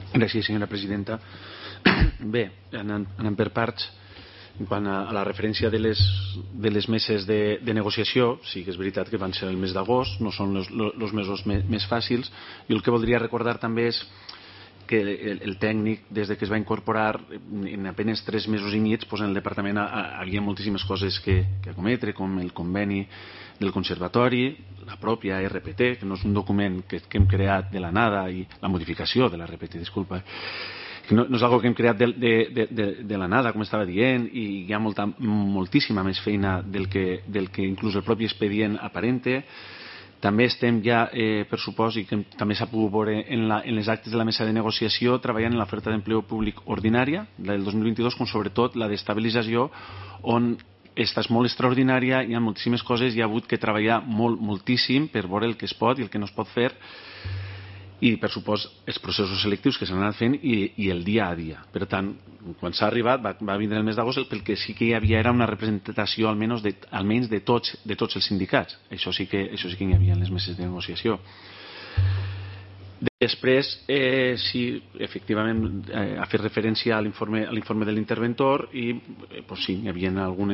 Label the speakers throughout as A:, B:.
A: Gràcies, senyora presidenta. Bé, anant per parts, en quant a la referència de les meses de negociació, sí que és veritat que van ser el mes d'agost, no són els mesos més fàcils, i el que voldria recordar també és que el tècnic, des que es va incorporar, en apenas 3 mesos i mig, en el departament havia moltíssimes coses que acometre, com el conveni del conservatori, la pròpia RPT, que no és un document que hem creat de la nada, i la modificació de la RPT, disculpa, que no és algo que hem creat de la nada, com estava dient, i hi ha moltíssima més feina del que inclús el propi expedient aparente. També estem ja, per supòs, i que també s'ha pogut veure en les actes de la mesa de negociació, treballant en l'oferta d'empleo públic ordinària, la del 2022, com sobretot la d'estabilització, on esta és molt extraordinària, hi ha moltíssimes coses, hi ha hagut que treballar moltíssim per veure el que es pot i el que no es pot fer, i per supòs els processos selectius que s'han anat fent i el dia a dia. Per tant, quan s'ha arribat va vindre el mes d'agost, el que sí que hi havia era una representació almenys de tots els sindicats. Això sí que hi havia en les meses de negociació. Després, sí, efectivament, ha fet referència a l'informe de l'interventor i sí, hi havia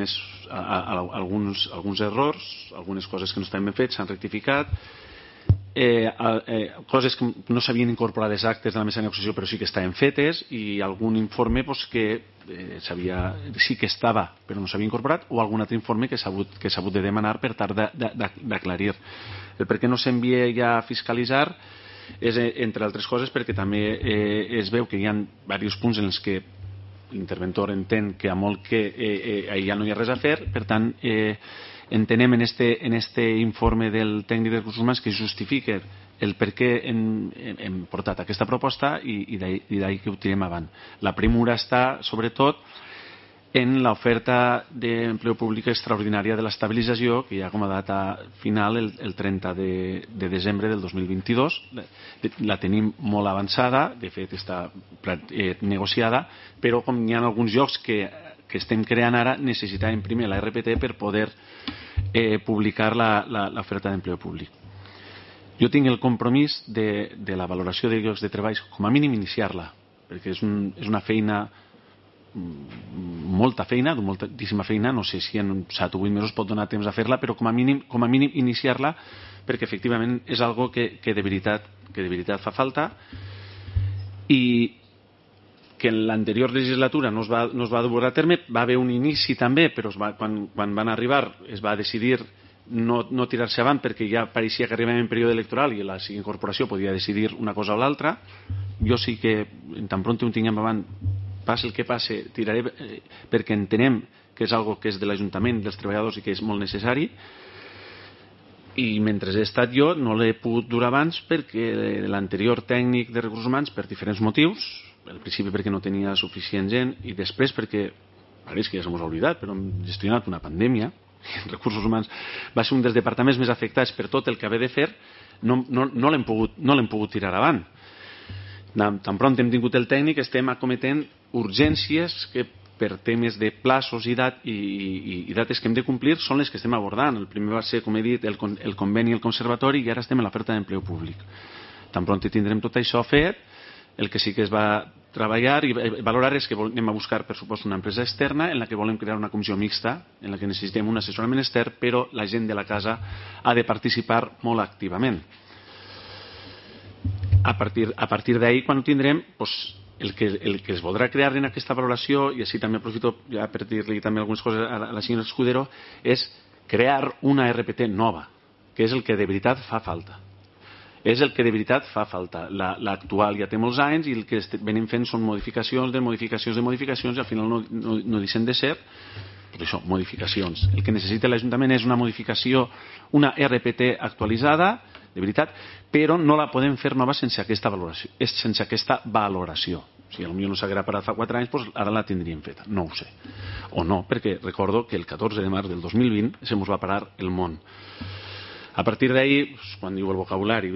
A: alguns errors, algunes coses que no estaven ben fetes, s'han rectificat, coses que no s'havien incorporat als actes de la mesa de negociació però sí que estaven fetes, i algun informe que sí que estava però no s'havia incorporat, o algun altre informe que s'ha hagut de demanar per tal d'aclarir. El per què no s'envia ja a fiscalitzar és, entre altres coses, perquè també es veu que hi ha diversos punts en els que l'interventor entén que a molt que ja no hi ha res a fer. Per tant, entenem en este informe del tècnic de recursos humans que justifica el per què hem portat aquesta proposta, i d'ahir que ho tirem avant. La premura està sobretot en l'oferta d'empleo públic extraordinària de l'estabilització, que hi ha com a data final el 30 de desembre del 2022. La tenim molt avançada, de fet està negociada, però com hi ha alguns llocs que estem creant ara, necessitàvem primer la RPT per poder publicar l'oferta d'empleo públic. Jo tinc el compromís de la valoració de llocs de treball, com a mínim iniciar-la, perquè és una feina, moltíssima feina, no sé si en 7 o 8 mesos pot donar temps a fer-la, però com a mínim iniciar-la, perquè efectivament és algo que de veritat fa falta, i que en l'anterior legislatura no es va dur a terme. Va haver un inici també, però quan van arribar es va decidir no tirar-se avant, perquè ja pareixia que arribàvem en període electoral i la seva incorporació podia decidir una cosa o l'altra. Jo sí que, tan pront ho tinguem avant, passi el que passi, tiraré, perquè entenem que és algo que és de l'Ajuntament, dels treballadors, i que és molt necessari. I mentre he estat jo no l'he pogut dur abans, perquè l'anterior tècnic de recursos humans, per diferents motius, al principi perquè no tenia suficient gent, i després perquè, pareix que ja s'ho ha oblidat, però hem gestionat una pandèmia, i recursos humans va ser un dels departaments més afectats per tot el que havia de fer. No l'hem pogut tirar avant. Tan pront hem tingut el tècnic, estem acometent urgències que per temes de plaços i dates que hem de complir són les que estem abordant. El primer va ser, com he dit, el conveni i el conservatori, i ara estem en l'oferta d'empleo públic. Tan pront tindrem tot això fet. El que sí que es va treballar i valorar és que anem a buscar, per supost, una empresa externa en la que volem crear una comissió mixta, en la que necessitem un assessorament extern, però la gent de la casa ha de participar molt activament. A partir d'ahir, quan ho tindrem, el que es voldrà crear en aquesta valoració, i així també aprofito ja per dir-li també algunes coses a la senyora Escudero, és crear una RPT nova, que és el que de veritat fa falta. És el que de veritat fa falta. L'actual ja té molts anys, i el que venim fent són modificacions de modificacions, i al final no deixen de ser això, modificacions. El que necessita l'Ajuntament és una modificació, una RPT actualitzada, de veritat, però no la podem fer nova sense aquesta valoració. O sigui, potser no s'haguera parat fa 4 anys, doncs ara la tindríem feta. No ho sé. O no, perquè recordo que el 14 de març del 2020 se mos va parar el món. A partir d'ahir, quan diu el vocabulari,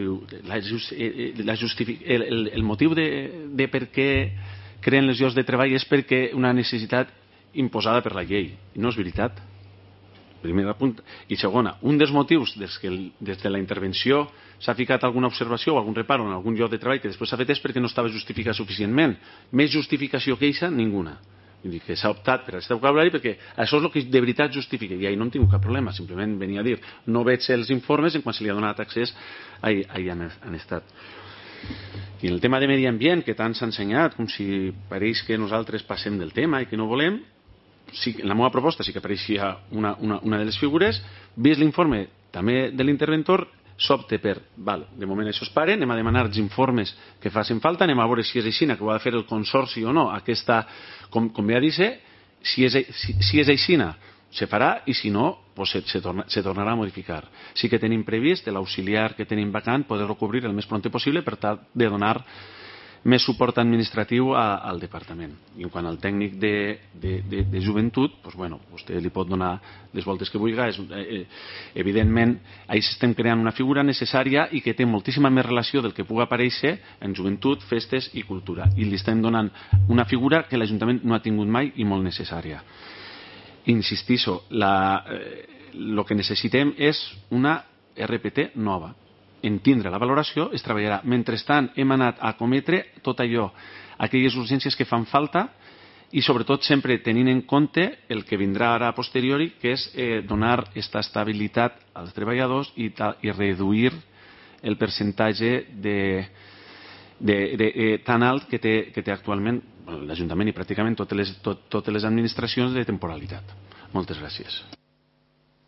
A: el motiu de per què creen les llocs de treball és perquè una necessitat imposada per la llei. I no és veritat. Primera punt. I segona, un dels motius des de la intervenció s'ha ficat alguna observació o algun reparo en algun lloc de treball que després s'ha fet és perquè no estava justificat suficientment. Més justificació que eixa, ninguna. Vull dir que s'ha optat per aquest vocabulari perquè això és el que de veritat justifica, i ahir no en tinc cap problema, simplement venia a dir no veig els informes en quan se li ha donat accés ahir han estat. I en el tema de medi ambient, que tant s'ha ensenyat com si pareix que nosaltres passem del tema i que no volem, sí, en la meva proposta sí que apareixia una de les figures. Vist l'informe també de l'interventor, s'opta per, de moment això es pare, anem a demanar els informes que facin falta, anem a veure si és així, que ho ha de fer el consorci o no, aquesta, com ve a dir-se, si és així, se farà, i si no, se tornarà a modificar. Sí que tenim previst l'auxiliar que tenim vacant poder-lo cobrir el més prompte possible per tal de donar més suport administratiu al departament. I en quant al tècnic de joventut, vostè li pot donar les voltes que vulgui. Evidentment, ahir estem creant una figura necessària i que té moltíssima més relació del que pugui aparèixer en joventut, festes i cultura. I li estem donant una figura que l'Ajuntament no ha tingut mai i molt necessària. Insistixo, el que necessitem és una RPT nova. En tindre la valoració es treballarà. Mentrestant hem anat a cometre tot allò, aquelles urgències que fan falta, i sobretot sempre tenint en compte el que vindrà ara a posteriori, que és donar aquesta estabilitat als treballadors i reduir el percentatge tan alt que té actualment l'Ajuntament i pràcticament totes les administracions de temporalitat. Moltes gràcies.